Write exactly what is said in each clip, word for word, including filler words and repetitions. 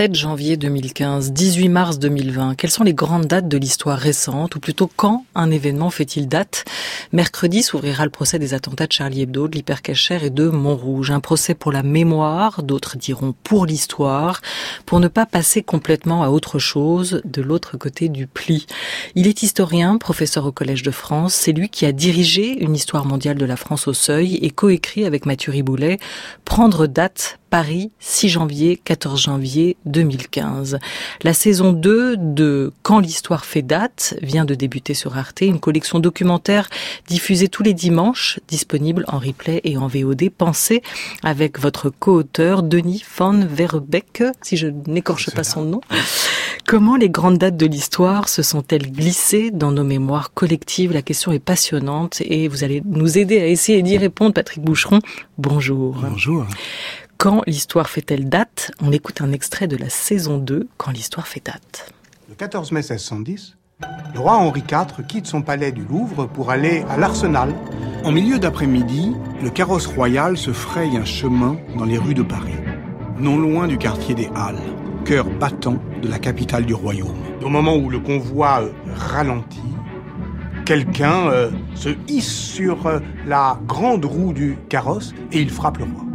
sept janvier deux mille quinze, dix-huit mars deux mille vingt. Quelles sont les grandes dates de l'histoire récente, ou plutôt quand un événement fait-il date? Mercredi s'ouvrira le procès des attentats de Charlie Hebdo, de l'Hypercacher et de Montrouge. Un procès pour la mémoire, d'autres diront pour l'histoire, pour ne pas passer complètement à autre chose de l'autre côté du pli. Il est historien, professeur au Collège de France. C'est lui qui a dirigé une histoire mondiale de la France au seuil et coécrit avec Mathieu Riboulet Prendre date, Paris, six janvier, quatorze janvier deux mille quinze. La saison deux de Quand l'histoire fait date vient de débuter sur Arte, une collection documentaire diffusée tous les dimanches, disponible en replay et en V O D, pensée avec votre co-auteur Denis Van Verbeek, si je n'écorche pas son nom. Comment les grandes dates de l'histoire se sont-elles glissées dans nos mémoires collectives? La question est passionnante et vous allez nous aider à essayer d'y répondre. Patrick Boucheron, bonjour. Bonjour. Quand l'histoire fait-elle date? On écoute un extrait de la saison deux, Quand l'histoire fait date. Le quatorze mai seize cent dix, le roi Henri quatre quitte son palais du Louvre pour aller à l'Arsenal. En milieu d'après-midi, le carrosse royal se fraye un chemin dans les rues de Paris, non loin du quartier des Halles, cœur battant de la capitale du royaume. Au moment où le convoi euh, ralentit, quelqu'un euh, se hisse sur euh, la grande roue du carrosse et il frappe le roi.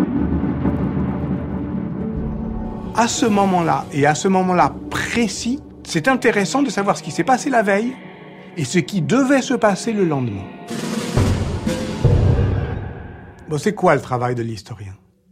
À ce moment-là, et à ce moment-là précis, c'est intéressant de savoir ce qui s'est passé la veille et ce qui devait se passer le lendemain. Bon, c'est quoi le travail de l'historien?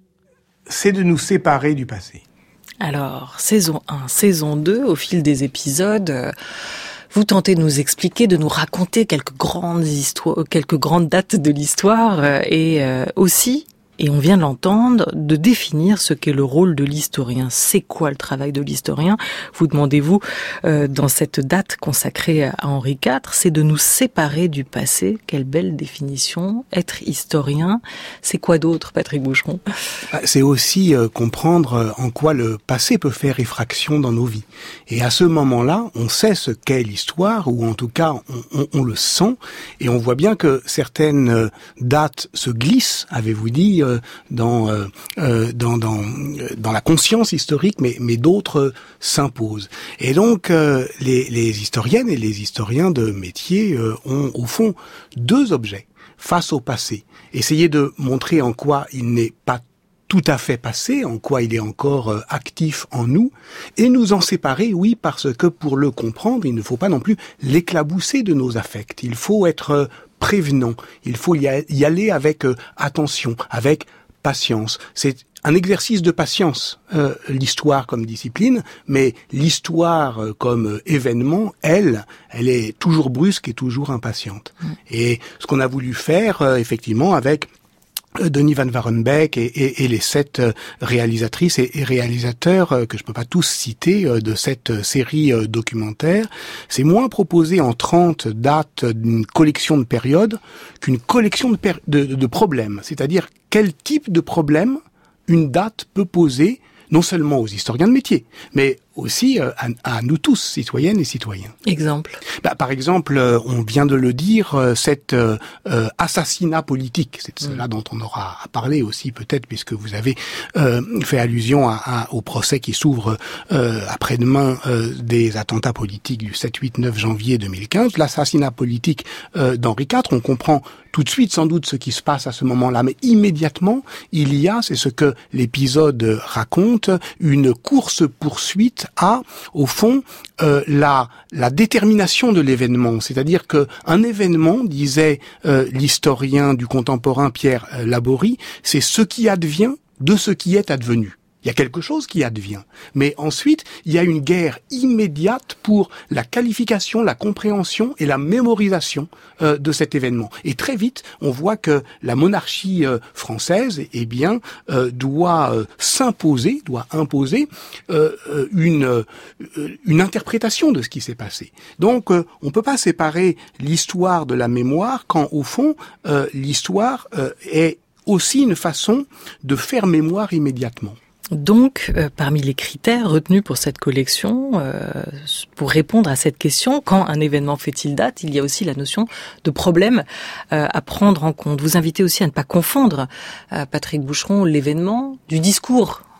C'est de nous séparer du passé. Alors, saison un, saison deux, au fil des épisodes, euh, vous tentez de nous expliquer, de nous raconter quelques grandes histoires, quelques grandes dates de l'histoire euh, et euh, aussi, et on vient de l'entendre, de définir ce qu'est le rôle de l'historien. C'est quoi le travail de l'historien? Vous demandez-vous, euh, dans cette date consacrée à Henri quatre, c'est de nous séparer du passé. Quelle belle définition. Être historien, c'est quoi d'autre, Patrick Boucheron? C'est aussi euh, comprendre en quoi le passé peut faire effraction dans nos vies. Et à ce moment-là, on sait ce qu'est l'histoire, ou en tout cas, on, on, on le sent, et on voit bien que certaines dates se glissent, avez-vous dit, euh, dans, euh, dans dans dans la conscience historique, mais mais d'autres euh, s'imposent. Et donc euh, les les historiennes et les historiens de métier euh, ont au fond deux objets face au passé. Essayer de montrer en quoi il n'est pas tout à fait passé, en quoi il est encore euh, actif en nous, et nous en séparer, oui, parce que pour le comprendre, il ne faut pas non plus l'éclabousser de nos affects. Il faut être euh, prévenant, il faut y aller avec euh, attention, avec patience. C'est un exercice de patience, euh, l'histoire comme discipline, mais l'histoire euh, comme euh, événement, elle, elle est toujours brusque et toujours impatiente. Mmh. Et ce qu'on a voulu faire, euh, effectivement, avec Denis Van Varenbeek et, et, et les sept réalisatrices et, et réalisateurs que je peux pas tous citer de cette série documentaire, c'est moins proposer en trente dates d'une collection de périodes qu'une collection de, per- de, de, de problèmes. C'est-à-dire quel type de problème une date peut poser non seulement aux historiens de métier, mais aussi à, à nous tous, citoyennes et citoyens. Exemple. Bah, par exemple, on vient de le dire, cet euh, assassinat politique, c'est de cela mmh. dont on aura à parler aussi peut-être, puisque vous avez euh, fait allusion à, à, au procès qui s'ouvre euh, après-demain euh, des attentats politiques du sept, huit, neuf janvier deux mille quinze. L'assassinat politique euh, d'Henri quatre, on comprend tout de suite sans doute ce qui se passe à ce moment-là, mais immédiatement, il y a, c'est ce que l'épisode raconte, une course-poursuite à, au fond, euh, la, la détermination de l'événement. C'est-à-dire que un événement, disait euh, l'historien du contemporain Pierre euh, Laborie, c'est ce qui advient de ce qui est advenu. Il y a quelque chose qui advient. Mais ensuite, il y a une guerre immédiate pour la qualification, la compréhension et la mémorisation euh, de cet événement. Et très vite, on voit que la monarchie euh, française, eh bien, euh, doit euh, s'imposer, doit imposer euh, une euh, une interprétation de ce qui s'est passé. Donc, euh, on peut pas séparer l'histoire de la mémoire quand, au fond, euh, l'histoire euh, est aussi une façon de faire mémoire immédiatement. Donc, euh, parmi les critères retenus pour cette collection, euh, pour répondre à cette question, quand un événement fait-il date, il y a aussi la notion de problème euh, à prendre en compte. Vous invitez aussi à ne pas confondre, euh, Patrick Boucheron, l'événement du discours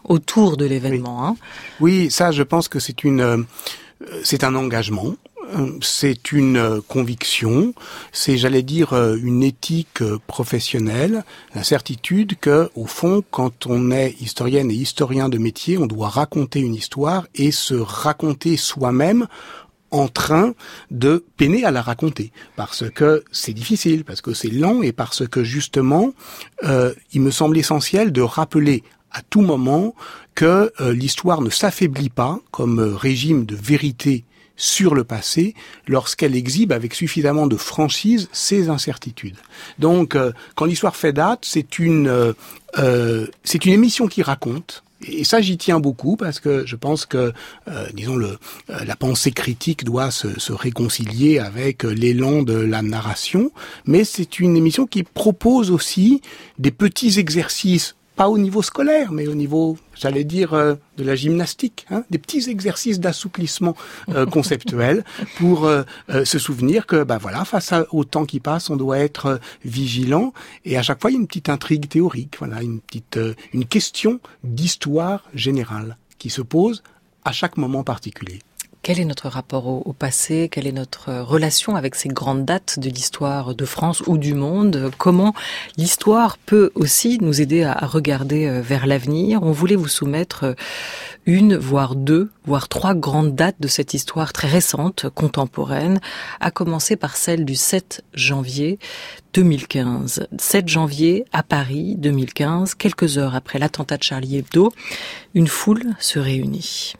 autour de l'événement. Oui. Hein. Oui, ça, je pense que c'est une, euh, c'est un engagement. C'est une conviction, c'est, j'allais dire, une éthique professionnelle, la certitude que, au fond, quand on est historienne et historien de métier, on doit raconter une histoire et se raconter soi-même en train de peiner à la raconter, parce que c'est difficile, parce que c'est lent et parce que, justement, euh, il me semble essentiel de rappeler à tout moment que euh, l'histoire ne s'affaiblit pas comme euh, régime de vérité sur le passé lorsqu'elle exhibe avec suffisamment de franchise ses incertitudes. Donc, euh, quand l'histoire fait date, c'est une euh, euh, c'est une émission qui raconte. Et ça, j'y tiens beaucoup parce que je pense que, euh, disons, le, euh, la pensée critique doit se, se réconcilier avec l'élan de la narration. Mais c'est une émission qui propose aussi des petits exercices, pas au niveau scolaire, mais au niveau, j'allais dire, euh, de la gymnastique, hein, des petits exercices d'assouplissement euh, conceptuel pour euh, euh, se souvenir que, bah voilà, face à, au temps qui passe, on doit être euh, vigilant. Et à chaque fois, il y a une petite intrigue théorique, voilà, une petite, euh, une question d'histoire générale qui se pose à chaque moment particulier. Quel est notre rapport au, au passé? Quelle est notre relation avec ces grandes dates de l'histoire de France ou du monde? Comment l'histoire peut aussi nous aider à, à regarder vers l'avenir? On voulait vous soumettre une, voire deux, voire trois grandes dates de cette histoire très récente, contemporaine, à commencer par celle du sept janvier deux mille quinze. sept janvier à Paris deux mille quinze, quelques heures après l'attentat de Charlie Hebdo, une foule se réunit.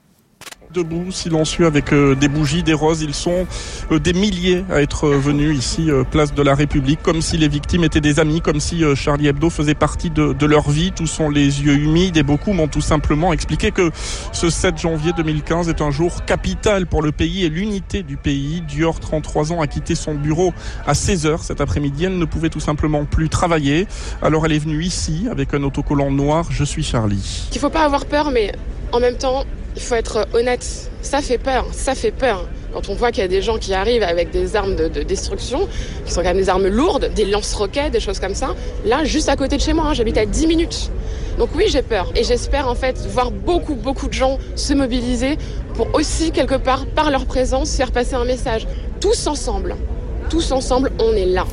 Debout, silencieux, avec euh, des bougies, des roses. Ils sont euh, des milliers à être euh, venus ici, euh, place de la République, comme si les victimes étaient des amis, comme si euh, Charlie Hebdo faisait partie de, de leur vie. Tous sont les yeux humides et beaucoup m'ont tout simplement expliqué que ce sept janvier deux mille quinze est un jour capital pour le pays et l'unité du pays. Dior, trente-trois ans, a quitté son bureau à seize heures cet après-midi. Elle ne pouvait tout simplement plus travailler. Alors elle est venue ici avec un autocollant noir « Je suis Charlie ». Il ne faut pas avoir peur, mais en même temps, il faut être honnête, ça fait peur, ça fait peur. Quand on voit qu'il y a des gens qui arrivent avec des armes de, de destruction, qui sont quand même des armes lourdes, des lance-roquettes, des choses comme ça, là, juste à côté de chez moi, hein, j'habite à dix minutes. Donc oui, j'ai peur. Et j'espère en fait voir beaucoup, beaucoup de gens se mobiliser pour aussi, quelque part, par leur présence, faire passer un message. Tous ensemble, tous ensemble, on est là.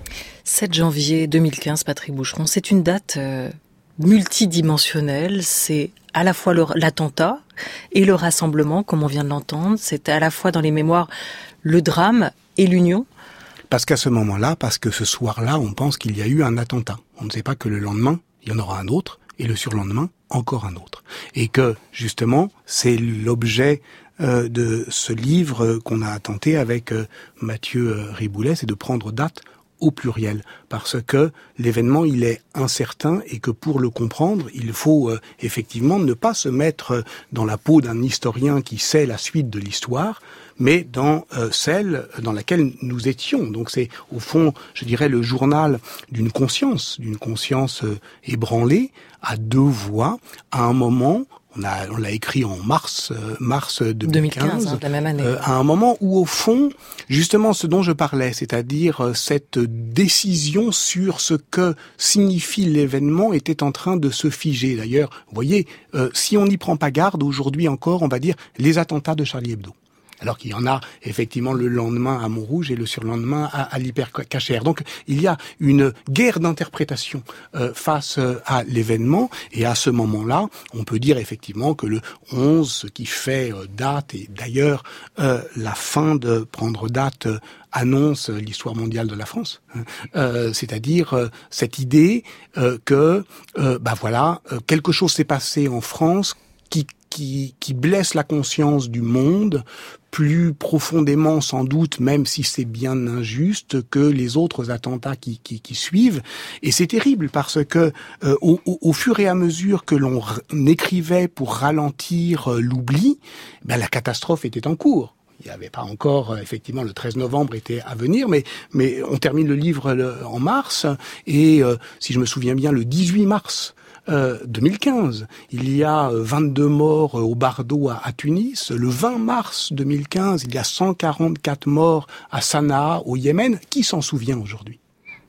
sept janvier deux mille quinze, Patrick Boucheron, c'est une date euh, multidimensionnelle, c'est à la fois le, l'attentat et le rassemblement, comme on vient de l'entendre. C'est à la fois dans les mémoires le drame et l'union. Parce qu'à ce moment-là, parce que ce soir-là, on pense qu'il y a eu un attentat. On ne sait pas que le lendemain, il y en aura un autre, et le surlendemain, encore un autre. Et que, justement, c'est l'objet euh, de ce livre qu'on a tenté avec euh, Mathieu euh, Riboulet, c'est de prendre date au pluriel, parce que l'événement, il est incertain et que pour le comprendre, il faut euh, effectivement ne pas se mettre dans la peau d'un historien qui sait la suite de l'histoire, mais dans euh, celle dans laquelle nous étions. Donc c'est, au fond, je dirais, le journal d'une conscience, d'une conscience euh, ébranlée, à deux voix, à un moment. On a, on l'a écrit en mars, euh, mars deux mille quinze, deux mille quinze, hein, la même année. Euh, à un moment où, au fond, justement, ce dont je parlais, c'est-à-dire euh, cette décision sur ce que signifie l'événement était en train de se figer. D'ailleurs, vous voyez, euh, si on n'y prend pas garde, aujourd'hui encore, on va dire les attentats de Charlie Hebdo. Alors qu'il y en a effectivement le lendemain à Montrouge et le surlendemain à, à l'Hypercacher. Donc il y a une guerre d'interprétation euh, face euh, à l'événement, et à ce moment-là, on peut dire effectivement que le onze, ce qui fait euh, date, et d'ailleurs euh, la fin de prendre date euh, annonce l'histoire mondiale de la France, euh, c'est-à-dire euh, cette idée euh, que euh, bah voilà, euh, quelque chose s'est passé en France qui qui qui blesse la conscience du monde plus profondément sans doute, même si c'est bien injuste, que les autres attentats qui qui, qui suivent. Et c'est terrible parce que euh, au, au, au fur et à mesure que l'on r- écrivait pour ralentir euh, l'oubli, ben la catastrophe était en cours. Il n'y avait pas encore, effectivement, le treize novembre était à venir, mais mais on termine le livre le, en mars, et euh, si je me souviens bien, le dix-huit mars Euh, deux mille quinze, il y a vingt-deux morts au Bardo à, à Tunis. Le vingt mars deux mille quinze, il y a cent quarante-quatre morts à Sanaa, au Yémen. Qui s'en souvient aujourd'hui ?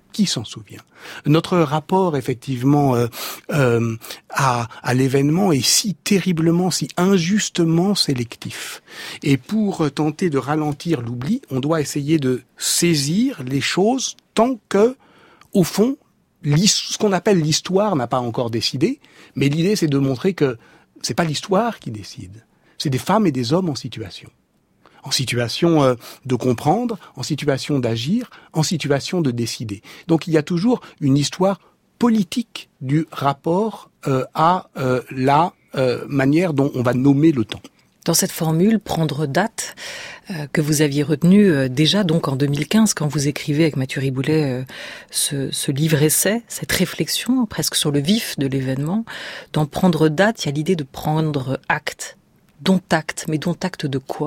Qui s'en souvient? Notre rapport, effectivement, euh, euh, à, à l'événement est si terriblement, si injustement sélectif. Et pour tenter de ralentir l'oubli, on doit essayer de saisir les choses tant que, au fond, ce qu'on appelle l'histoire n'a pas encore décidé. Mais l'idée, c'est de montrer que c'est pas l'histoire qui décide. C'est des femmes et des hommes en situation. En situation euh, de comprendre, en situation d'agir, en situation de décider. Donc il y a toujours une histoire politique du rapport euh, à euh, la euh, manière dont on va nommer le temps. Dans cette formule, prendre date, euh, que vous aviez retenue euh, déjà donc en deux mille quinze, quand vous écrivez avec Mathieu Riboulet euh, ce, ce livre-essai, cette réflexion presque sur le vif de l'événement, dans prendre date, il y a l'idée de prendre acte. Dont acte, mais dont acte de quoi ?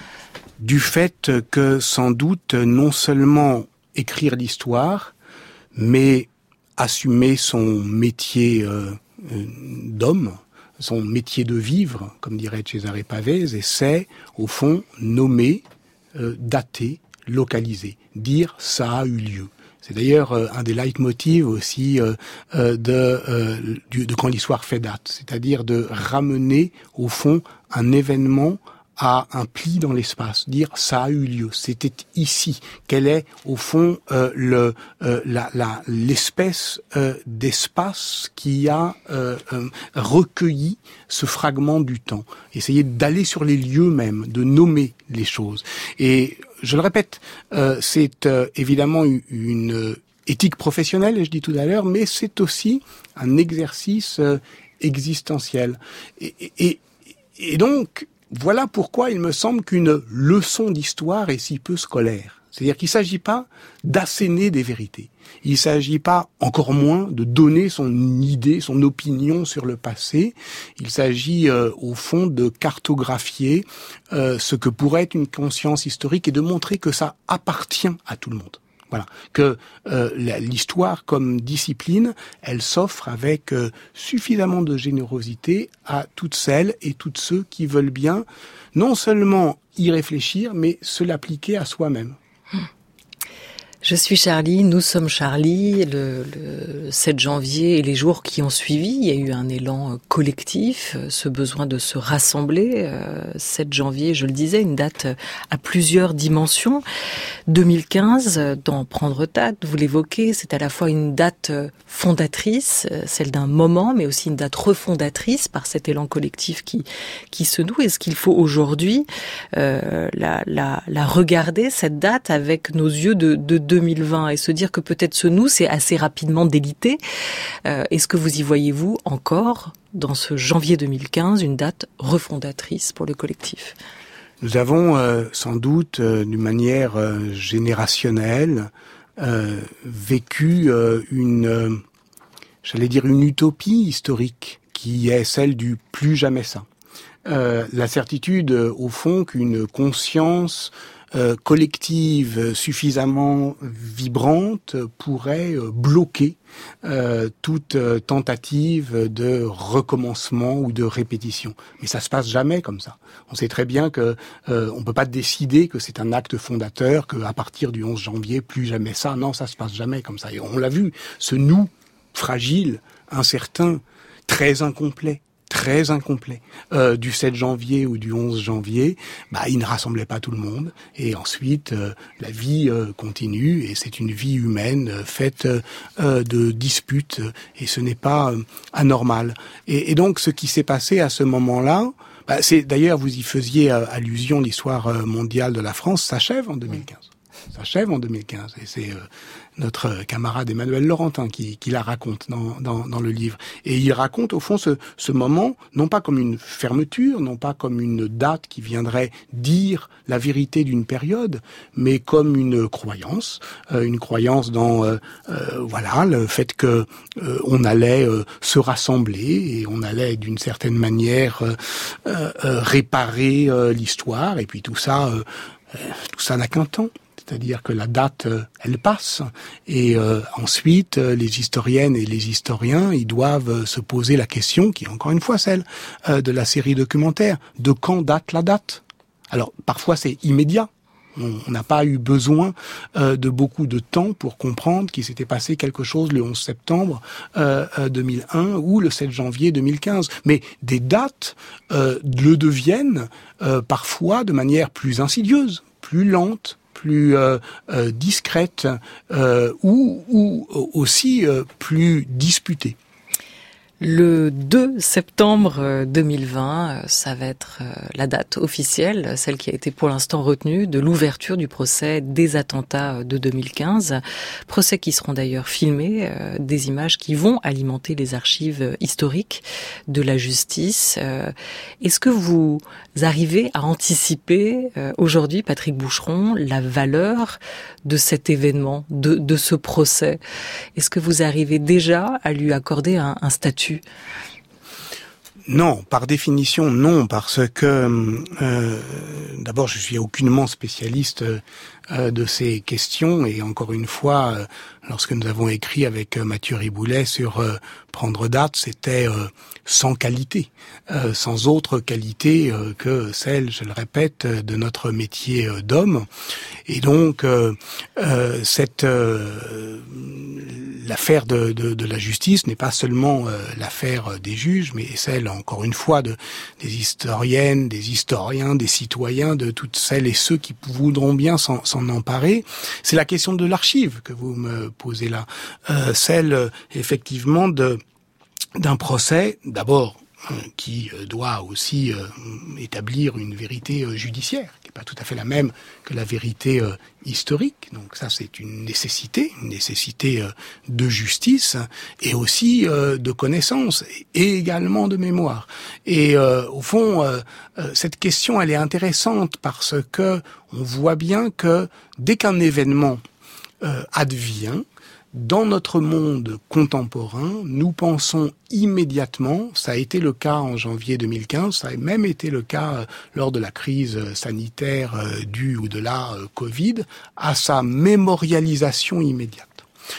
Du fait que, sans doute, non seulement écrire l'histoire, mais assumer son métier euh, d'homme, son métier de vivre, comme dirait Cesare Pavese, et c'est, au fond, nommer, euh, dater, localiser, dire « ça a eu lieu ». C'est d'ailleurs euh, un des leitmotivs aussi euh, euh, de, euh, du, de quand l'histoire fait date, c'est-à-dire de ramener, au fond, un événement à un pli dans l'espace, dire ça a eu lieu, c'était ici. Quelle est au fond euh, le euh, la, la l'espèce euh, d'espace qui a euh, euh, recueilli ce fragment du temps. Essayer d'aller sur les lieux même, de nommer les choses. Et je le répète, euh, c'est euh, évidemment une, une éthique professionnelle, je dis tout à l'heure, mais c'est aussi un exercice euh, existentiel. Et, et, et donc voilà pourquoi il me semble qu'une leçon d'histoire est si peu scolaire. C'est-à-dire qu'il ne s'agit pas d'asséner des vérités. Il ne s'agit pas, encore moins, de donner son idée, son opinion sur le passé. Il s'agit, euh, au fond, de cartographier euh, ce que pourrait être une conscience historique et de montrer que ça appartient à tout le monde. Voilà, que euh, l'histoire comme discipline, elle s'offre avec euh, suffisamment de générosité à toutes celles et tous ceux qui veulent bien non seulement y réfléchir, mais se l'appliquer à soi-même. Je suis Charlie, nous sommes Charlie. Le, le sept janvier et les jours qui ont suivi, il y a eu un élan collectif, ce besoin de se rassembler. sept janvier, je le disais, une date à plusieurs dimensions. deux mille quinze, dans Prendre date, vous l'évoquez, c'est à la fois une date fondatrice, celle d'un moment, mais aussi une date refondatrice par cet élan collectif qui qui se noue. Est-ce qu'il faut aujourd'hui euh, la, la, la regarder, cette date, avec nos yeux de, de deux mille vingt et se dire que peut-être ce nous, c'est assez rapidement délité. Euh, est-ce que vous y voyez-vous encore, dans ce janvier deux mille quinze, une date refondatrice pour le collectif ? Nous avons euh, sans doute, euh, d'une manière euh, générationnelle, euh, vécu euh, une, euh, j'allais dire une utopie historique qui est celle du plus jamais ça. Euh, la certitude, au fond, qu'une conscience Euh, collective suffisamment vibrante pourrait euh, bloquer euh, toute euh, tentative de recommencement ou de répétition. Mais ça se passe jamais comme ça. On sait très bien que euh, on peut pas décider que c'est un acte fondateur, qu'à partir du onze janvier, plus jamais ça. Non, ça se passe jamais comme ça. Et on l'a vu, ce nous fragile, incertain, très incomplet, très incomplet, euh, du sept janvier ou du onze janvier, bah, il ne rassemblait pas tout le monde. Et ensuite, euh, la vie euh, continue, et c'est une vie humaine euh, faite euh, de disputes, et ce n'est pas euh, anormal. Et, et donc, ce qui s'est passé à ce moment-là, bah, c'est d'ailleurs, vous y faisiez euh, allusion, l'histoire euh, mondiale de la France s'achève en deux mille quinze. S'achève en deux mille quinze, et c'est euh, notre camarade Emmanuel Laurentin qui, qui la raconte dans, dans, dans le livre. Et il raconte au fond ce, ce moment, non pas comme une fermeture, non pas comme une date qui viendrait dire la vérité d'une période, mais comme une croyance, euh, une croyance dans euh, euh, voilà le fait que euh, on allait euh, se rassembler et on allait d'une certaine manière euh, euh, réparer euh, l'histoire. Et puis tout ça, euh, tout ça n'a qu'un temps. C'est-à-dire que la date, elle passe, et euh, ensuite, les historiennes et les historiens, ils doivent se poser la question, qui est encore une fois celle euh, de la série documentaire, de quand date la date ? Alors, parfois c'est immédiat, On n'a pas eu besoin euh, de beaucoup de temps pour comprendre qu'il s'était passé quelque chose le onze septembre euh, deux mille un ou le sept janvier deux mille quinze. Mais des dates euh, le deviennent euh, parfois de manière plus insidieuse, plus lente, plus euh, euh, discrète euh, ou, ou aussi euh, plus disputée. Le deux septembre deux mille vingt, ça va être la date officielle, celle qui a été pour l'instant retenue, de l'ouverture du procès des attentats de deux mille quinze. Procès qui seront d'ailleurs filmés, des images qui vont alimenter les archives historiques de la justice. Est-ce que vous arrivez à anticiper aujourd'hui, Patrick Boucheron, la valeur de cet événement, de, de ce procès? Est-ce que vous arrivez déjà à lui accorder un, un statut? Non, par définition, non, parce que euh, d'abord, je suis aucunement spécialiste euh, de ces questions, et encore une fois, euh, lorsque nous avons écrit avec euh, Mathieu Riboulet sur euh, prendre date, c'était euh, sans qualité, euh, sans autre qualité euh, que celle, je le répète, de notre métier euh, d'homme. Et donc, euh, euh, cette euh, l'affaire de, de, de la justice n'est pas seulement euh, l'affaire des juges, mais celle, encore une fois, de, des historiennes, des historiens, des citoyens, de toutes celles et ceux qui voudront bien s'en, s'en emparer. C'est la question de l'archive que vous me posez là. Euh, celle, euh, effectivement, de d'un procès, d'abord, euh, qui euh, doit aussi euh, établir une vérité euh, judiciaire, qui n'est pas tout à fait la même que la vérité euh, historique. Donc ça, c'est une nécessité, une nécessité euh, de justice et aussi euh, de connaissance et également de mémoire. Et euh, au fond, euh, euh, cette question, elle est intéressante parce que on voit bien que dès qu'un événement euh, advient, dans notre monde contemporain, nous pensons immédiatement, ça a été le cas en janvier deux mille quinze, ça a même été le cas euh, lors de la crise sanitaire euh, due ou de la euh, Covid, à sa mémorialisation immédiate.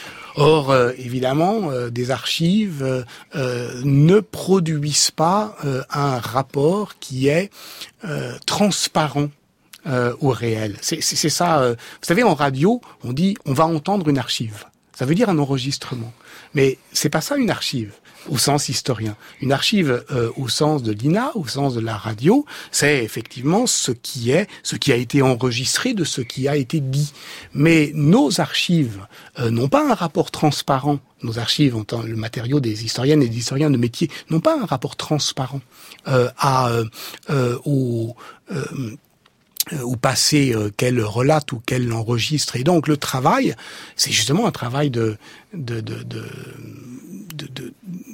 Or, euh, évidemment, euh, des archives euh, euh, ne produisent pas euh, un rapport qui est euh, transparent euh, au réel. C'est, c'est, c'est ça. Euh, vous savez, en radio, on dit on va entendre une archive. Ça veut dire un enregistrement. Mais c'est pas ça une archive, au sens historien. Une archive, euh, au sens de l'I N A, au sens de la radio, c'est effectivement ce qui est, ce qui a été enregistré de ce qui a été dit. Mais nos archives euh, n'ont pas un rapport transparent. Nos archives, en tant le matériau des historiennes et des historiens de métier, n'ont pas un rapport transparent euh, à euh, euh, au euh, au passé euh, qu'elle relate ou qu'elle enregistre. Et donc le travail, c'est justement un travail de de de de de, de,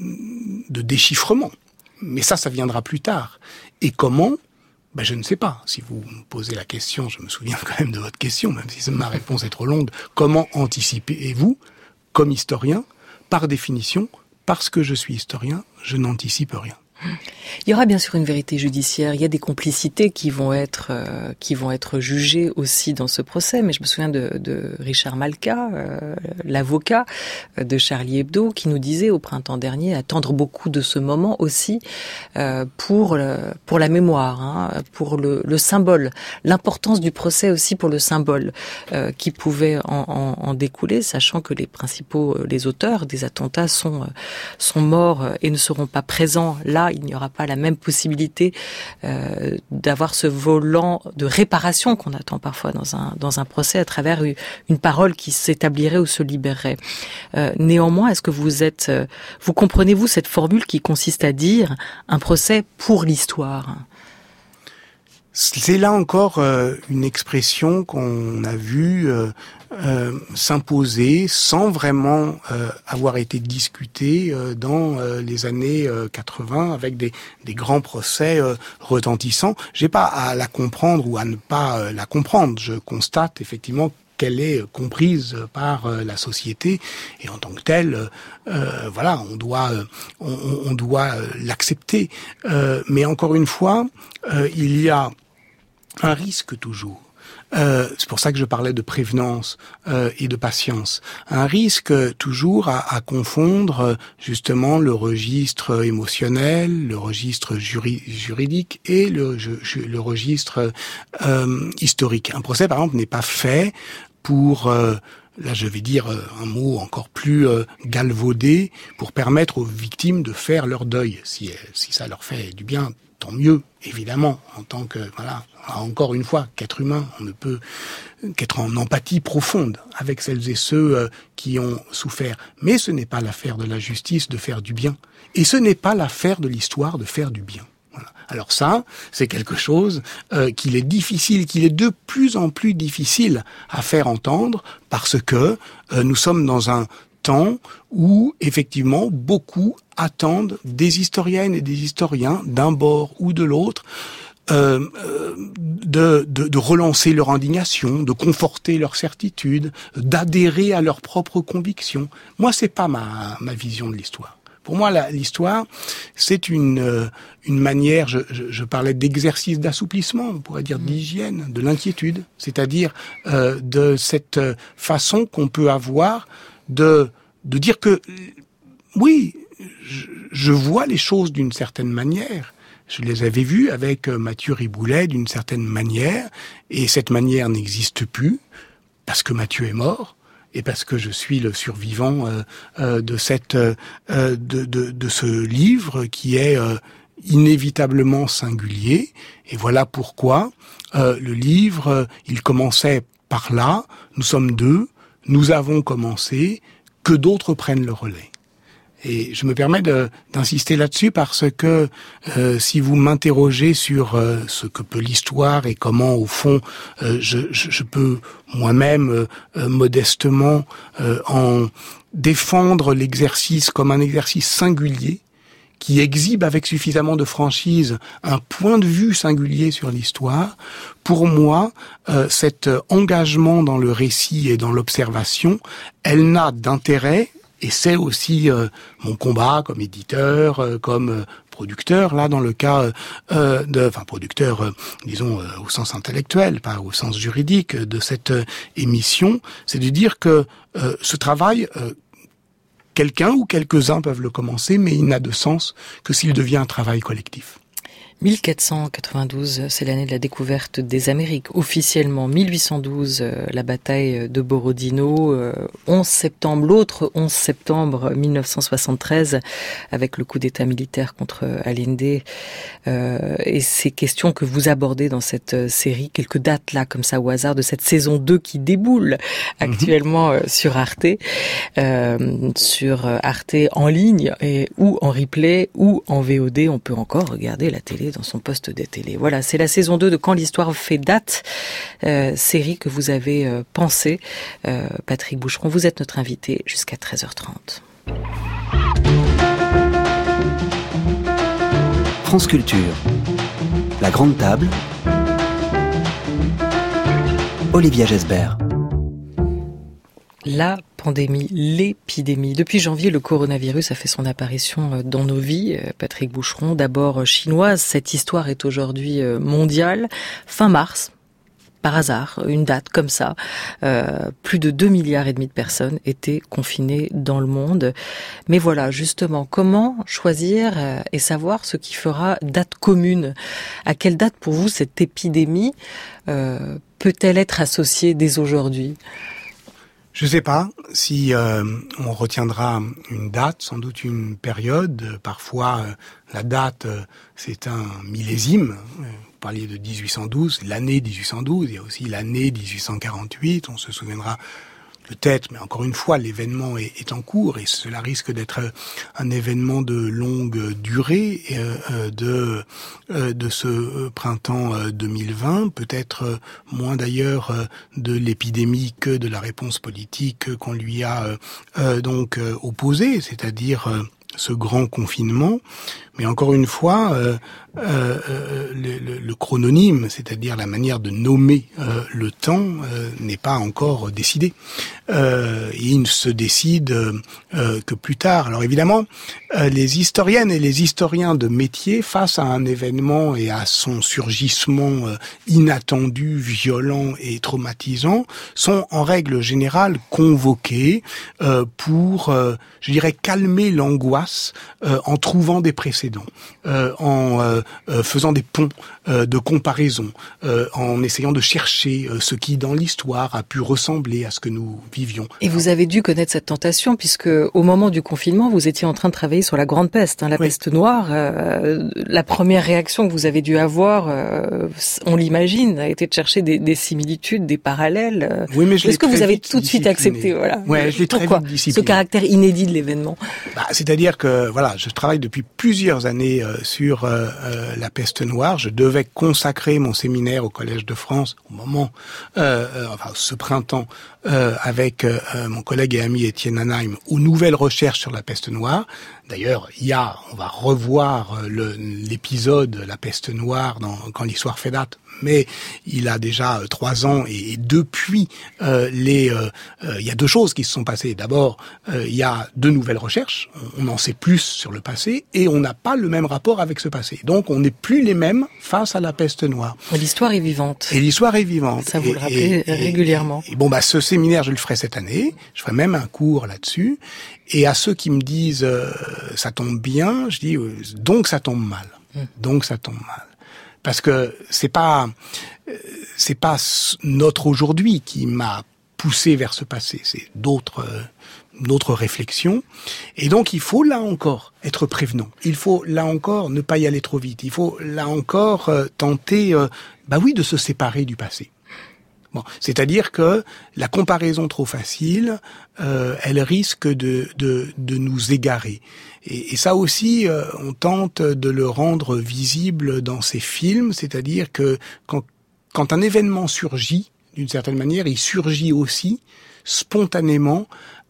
de déchiffrement. Mais ça, ça viendra plus tard. Et comment ? Ben, je ne sais pas. Si vous me posez la question, je me souviens quand même de votre question, même si ma réponse est trop longue. Comment anticipez-vous, comme historien, par définition, parce que je suis historien, je n'anticipe rien. Il y aura bien sûr une vérité judiciaire. Il y a des complicités qui vont être euh, qui vont être jugées aussi dans ce procès. Mais je me souviens de, de Richard Malka, euh, l'avocat de Charlie Hebdo, qui nous disait au printemps dernier attendre beaucoup de ce moment aussi euh, pour le, pour la mémoire, hein, pour le, le symbole, l'importance du procès aussi pour le symbole euh, qui pouvait en, en, en découler, sachant que les principaux, les auteurs des attentats sont sont morts et ne seront pas présents là. Il n'y aura pas la même possibilité euh, d'avoir ce volant de réparation qu'on attend parfois dans un dans un procès à travers une, une parole qui s'établirait ou se libérerait. Euh, néanmoins, est-ce que vous êtes, euh, vous comprenez-vous cette formule qui consiste à dire un procès pour l'histoire ? C'est là encore euh, une expression qu'on a vue euh, euh, s'imposer sans vraiment euh, avoir été discutée euh, dans euh, les années euh, quatre-vingts avec des, des grands procès euh, retentissants. J'ai pas à la comprendre ou à ne pas euh, la comprendre. Je constate effectivement qu'elle est comprise par euh, la société et en tant que telle, euh, voilà, on doit, euh, on, on doit euh, l'accepter. Euh, mais encore une fois, euh, il y a un risque toujours Euh, c'est pour ça que je parlais de prévenance euh, et de patience. Un risque euh, toujours à, à confondre justement le registre émotionnel, le registre juri- juridique et le, je, je, le registre euh, historique. Un procès, par exemple, n'est pas fait pour... Euh, là je vais dire un mot encore plus euh, galvaudé, pour permettre aux victimes de faire leur deuil. Si, si ça leur fait du bien, tant mieux, évidemment, en tant que, voilà, encore une fois, qu'être humain, on ne peut qu'être en empathie profonde avec celles et ceux euh, qui ont souffert. Mais ce n'est pas l'affaire de la justice de faire du bien. Et ce n'est pas l'affaire de l'histoire de faire du bien. Voilà. Alors ça, c'est quelque chose euh, qu'il est difficile, qu'il est de plus en plus difficile à faire entendre, parce que euh, nous sommes dans un temps où, effectivement, beaucoup attendent des historiennes et des historiens, d'un bord ou de l'autre, euh, euh, de, de, de relancer leur indignation, de conforter leur certitude, d'adhérer à leurs propres convictions. Moi, c'est pas ma, ma vision de l'histoire. Pour moi, la, l'histoire, c'est une euh, une manière, je, je, je parlais d'exercice d'assouplissement, on pourrait dire d'hygiène, de l'inquiétude, c'est-à-dire euh, de cette façon qu'on peut avoir de de dire que, oui, je, je vois les choses d'une certaine manière. Je les avais vues avec Mathieu Riboulet d'une certaine manière, et cette manière n'existe plus, parce que Mathieu est mort, et parce que je suis le survivant euh, euh, de cette euh, de, de, de ce livre qui est euh, inévitablement singulier. Et voilà pourquoi euh, le livre, euh, il commençait par là, nous sommes deux, nous avons commencé, que d'autres prennent le relais. Et je me permets de, d'insister là-dessus parce que euh, si vous m'interrogez sur euh, ce que peut l'histoire et comment, au fond, euh, je, je, je peux moi-même, euh, euh, modestement, euh, en défendre l'exercice comme un exercice singulier, qui exhibe avec suffisamment de franchise un point de vue singulier sur l'histoire, pour moi, euh, cet engagement dans le récit et dans l'observation, elle n'a d'intérêt, et c'est aussi euh, mon combat comme éditeur, euh, comme euh, producteur, là dans le cas euh, de, enfin producteur, euh, disons euh, au sens intellectuel, pas au sens juridique de cette euh, émission, c'est de dire que euh, ce travail, euh, quelqu'un ou quelques-uns peuvent le commencer, mais il n'a de sens que s'il devient un travail collectif. mille quatre cent quatre-vingt-douze, c'est l'année de la découverte des Amériques. Officiellement, mille huit cent douze, euh, la bataille de Borodino. Euh, onze septembre, l'autre onze septembre mille neuf cent soixante-treize, avec le coup d'État militaire contre Allende. Euh, et ces questions que vous abordez dans cette série, quelques dates là, comme ça au hasard, de cette saison deux qui déboule actuellement mmh. sur Arte, euh, sur Arte en ligne, et, ou en replay, ou en V O D. On peut encore regarder la télé dans son poste de télé. Voilà, c'est la saison deux de Quand l'histoire fait date, euh, série que vous avez euh, pensée. Euh, Patrick Boucheron, vous êtes notre invité jusqu'à treize heures trente. France Culture, la grande table, Olivia Gesbert. La pandémie, l'épidémie. Depuis janvier, le coronavirus a fait son apparition dans nos vies. Patrick Boucheron, d'abord chinoise, cette histoire est aujourd'hui mondiale. Fin mars, par hasard, une date comme ça, euh, plus de deux milliards et demi de personnes étaient confinées dans le monde. Mais voilà, justement, comment choisir et savoir ce qui fera date commune? À quelle date, pour vous, cette épidémie euh, peut-elle être associée dès aujourd'hui? Je ne sais pas si euh, on retiendra une date, sans doute une période. Parfois, euh, la date, euh, c'est un millésime. Vous parliez de dix-huit cent douze, l'année dix-huit cent douze. Il y a aussi l'année dix-huit cent quarante-huit. On se souviendra peut-être, mais encore une fois, l'événement est, est en cours et cela risque d'être un événement de longue durée euh, de euh, de ce printemps deux mille vingt, peut-être moins d'ailleurs de l'épidémie que de la réponse politique qu'on lui a euh, donc opposée, c'est-à-dire euh, ce grand confinement. Mais encore une fois, euh, euh, euh, le, le, le chrononyme, c'est-à-dire la manière de nommer euh, le temps, euh, n'est pas encore décidé. Euh, et il ne se décide euh, que plus tard. Alors évidemment, euh, les historiennes et les historiens de métier, face à un événement et à son surgissement euh, inattendu, violent et traumatisant, sont en règle générale convoqués euh, pour, euh, je dirais, calmer l'angoisse euh, en trouvant des précédents, euh, en euh, euh, faisant des ponts euh, de comparaison, euh, en essayant de chercher euh, ce qui, dans l'histoire, a pu ressembler à ce que nous vivions. Et vous avez dû connaître cette tentation, puisque au moment du confinement, vous étiez en train de travailler sur la Grande Peste, hein, la oui. peste noire. Euh, la première réaction que vous avez dû avoir, euh, on l'imagine, a été de chercher des, des similitudes, des parallèles. Oui, mais je Est-ce que vous avez tout de suite accepté, voilà. Ouais, je l'ai très Pourquoi vite discipliné. Ce caractère inédit de l'événement. Bah, c'est-à-dire que voilà, je travaille depuis plusieurs années euh, sur euh, euh, la peste noire. Je devais consacrer mon séminaire au Collège de France au moment, euh, euh, enfin ce printemps, euh, avec euh, mon collègue et ami Étienne Hanheim, aux nouvelles recherches sur la peste noire. D'ailleurs, il y a, on va revoir le, l'épisode La peste noire dans Quand l'histoire fait date, mais il a déjà euh, trois ans et, et depuis, euh, les, euh, euh, il y a deux choses qui se sont passées. D'abord, euh, il y a de nouvelles recherches, on, on en sait plus sur le passé et on n'a pas le même rapport avec ce passé. Donc, on n'est plus les mêmes face à la peste noire. L'histoire est vivante. Et l'histoire est vivante. Ça vous et, le rappelez et, régulièrement. Et, et bon, bah, ce séminaire, je le ferai cette année. Je ferai même un cours là-dessus. Et à ceux qui me disent euh, ça tombe bien, je dis euh, donc ça tombe mal. Mmh. Donc ça tombe mal. Parce que c'est pas euh, c'est pas notre aujourd'hui qui m'a poussé vers ce passé, c'est d'autres euh, d'autres réflexions. Et donc il faut là encore être prévenant. Il faut là encore ne pas y aller trop vite. Il faut là encore euh, tenter euh, bah oui de se séparer du passé. Bon, c'est-à-dire que la comparaison trop facile, euh, elle risque de, de, de nous égarer. Et, et ça aussi, euh, on tente de le rendre visible dans ces films, c'est-à-dire que quand, quand un événement surgit, d'une certaine manière, il surgit aussi spontanément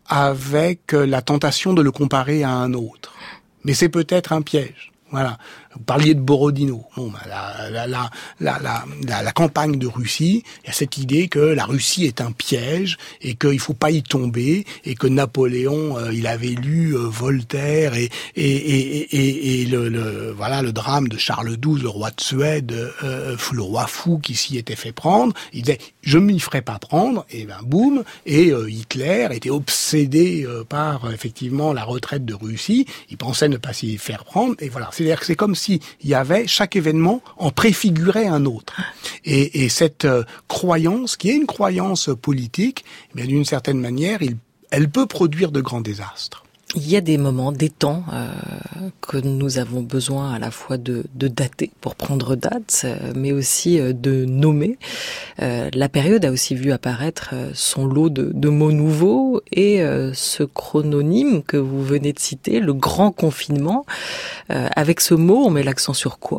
avec la tentation de le comparer à un autre. Mais c'est peut-être un piège. Voilà. Vous parliez de Borodino. Bon, bah, la, la, la, la, la, la, la campagne de Russie, il y a cette idée que la Russie est un piège et qu'il faut pas y tomber et que Napoléon, euh, il avait lu euh, Voltaire et et et et, et le, le voilà le drame de Charles douze, le roi de Suède, euh, le roi fou qui s'y était fait prendre. Il disait je m'y ferai pas prendre et ben boum et euh, Hitler était obsédé euh, par euh, effectivement la retraite de Russie. Il pensait ne pas s'y faire prendre et voilà. C'est-à-dire que c'est comme si il y avait, chaque événement en préfigurait un autre. Et, et cette euh, croyance, qui est une croyance politique, eh bien d'une certaine manière, il, elle peut produire de grands désastres. Il y a des moments, des temps euh, que nous avons besoin à la fois de, de dater pour prendre date, euh, mais aussi euh, de nommer. Euh, la période a aussi vu apparaître euh, son lot de, de mots nouveaux et euh, ce chrononyme que vous venez de citer, le grand confinement. Euh, avec ce mot, on met l'accent sur quoi ?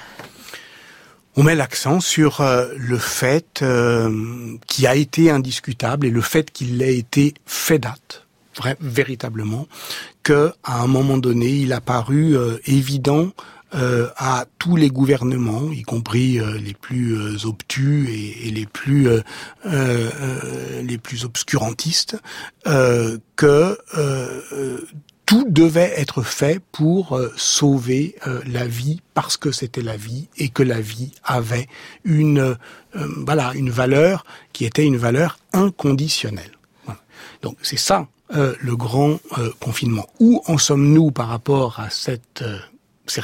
On met l'accent sur euh, le fait euh, qui a été indiscutable et le fait qu'il ait été fait date. Vrai, véritablement, que à un moment donné, il a paru euh, évident euh, à tous les gouvernements, y compris euh, les plus euh, obtus et, et les plus euh, euh, les plus obscurantistes, euh, que euh, tout devait être fait pour euh, sauver euh, la vie parce que c'était la vie et que la vie avait une euh, voilà une valeur qui était une valeur inconditionnelle. Voilà. Donc c'est ça. Euh, le grand euh, confinement. Où en sommes-nous par rapport à cette euh, certitude ?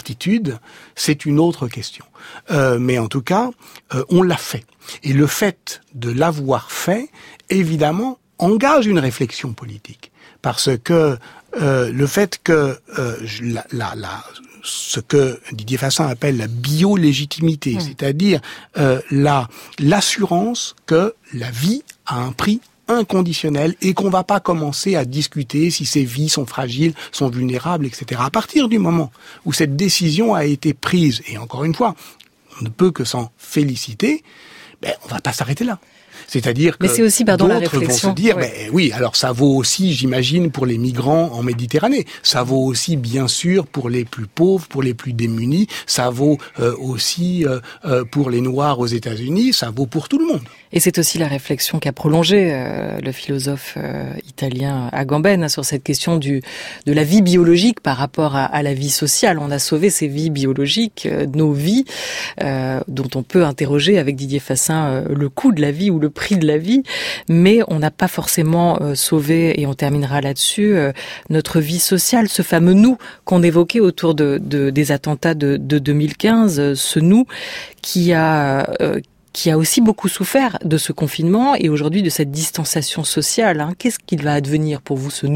C'est une autre question. Euh, mais en tout cas, euh, on l'a fait. Et le fait de l'avoir fait, évidemment, engage une réflexion politique. Parce que euh, le fait que euh, la, la, la, ce que Didier Fassin appelle la biolégitimité, mmh. c'est-à-dire euh, la l'assurance que la vie a un prix inconditionnel et qu'on va pas commencer à discuter si ces vies sont fragiles, sont vulnérables, et cetera. À partir du moment où cette décision a été prise, et encore une fois, on ne peut que s'en féliciter, ben, on va pas s'arrêter là. C'est-à-dire que mais c'est aussi, pardon, la d'autres vont se dire, ouais. ben oui, alors ça vaut aussi, j'imagine, pour les migrants en Méditerranée. Ça vaut aussi, bien sûr, pour les plus pauvres, pour les plus démunis. Ça vaut euh, aussi euh, euh, pour les Noirs aux États-Unis. Ça vaut pour tout le monde. Et c'est aussi la réflexion qu'a prolongée euh, le philosophe euh, italien Agamben sur cette question du de la vie biologique par rapport à, à la vie sociale. On a sauvé ces vies biologiques, euh, nos vies, euh, dont on peut interroger avec Didier Fassin euh, le coût de la vie ou le prix de la vie, mais on n'a pas forcément euh, sauvé, et on terminera là-dessus, euh, notre vie sociale, ce fameux nous qu'on évoquait autour de, de des attentats de, de deux mille quinze, euh, ce nous qui a euh, qui a aussi beaucoup souffert de ce confinement et aujourd'hui de cette distanciation sociale. Hein. Qu'est-ce qu'il va advenir pour vous, ce nous ?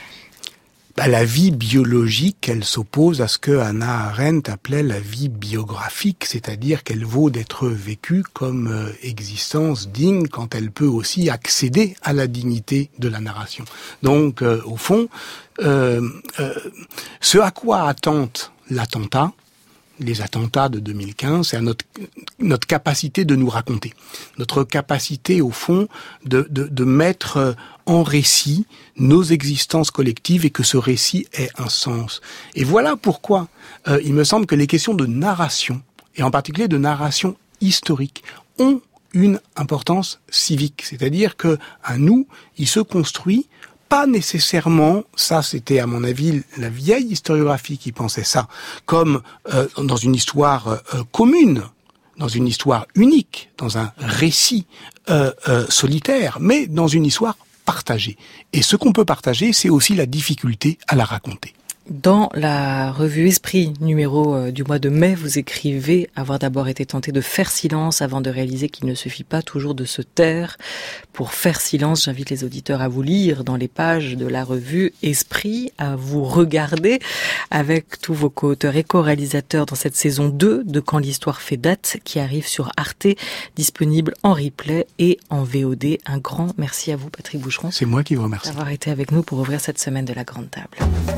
Bah, la vie biologique, elle s'oppose à ce que Hannah Arendt appelait la vie biographique, c'est-à-dire qu'elle vaut d'être vécue comme euh, existence digne quand elle peut aussi accéder à la dignité de la narration. Donc, euh, au fond, euh, euh, ce à quoi attente l'attentat, les attentats de deux mille quinze, c'est à notre notre capacité de nous raconter, notre capacité au fond de de, de mettre en récit nos existences collectives et que ce récit ait un sens. Et voilà pourquoi euh, il me semble que les questions de narration, et en particulier de narration historique, ont une importance civique. C'est-à-dire que un nous, il se construit pas nécessairement, ça c'était à mon avis la vieille historiographie qui pensait ça, comme euh, dans une histoire euh, commune, dans une histoire unique, dans un récit euh, euh, solitaire, mais dans une histoire partagée. Et ce qu'on peut partager, c'est aussi la difficulté à la raconter. Dans la revue Esprit, numéro du mois de mai, vous écrivez avoir d'abord été tenté de faire silence avant de réaliser qu'il ne suffit pas toujours de se taire. Pour faire silence, j'invite les auditeurs à vous lire dans les pages de la revue Esprit, à vous regarder avec tous vos co-auteurs et co-réalisateurs dans cette saison deux de Quand l'histoire fait date, qui arrive sur Arte, disponible en replay et en V O D. Un grand merci à vous, Patrick Boucheron. C'est moi qui vous remercie. D'avoir été avec nous pour ouvrir cette semaine de la Grande Table.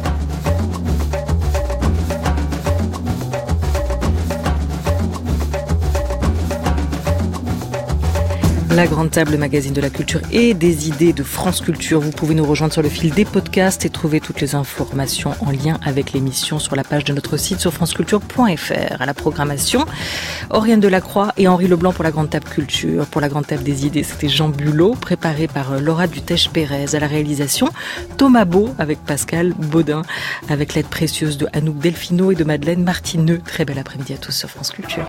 La Grande Table, magazine de la culture et des idées de France Culture. Vous pouvez nous rejoindre sur le fil des podcasts et trouver toutes les informations en lien avec l'émission sur la page de notre site sur franceculture point f r. À la programmation, Oriane Delacroix et Henri Leblanc pour la Grande Table Culture. Pour la Grande Table des idées, c'était Jean Bulot, préparé par Laura Dutèche-Pérez. À la réalisation, Thomas Beau avec Pascal Baudin, avec l'aide précieuse de Anouk Delfino et de Madeleine Martineux. Très bel après-midi à tous sur France Culture.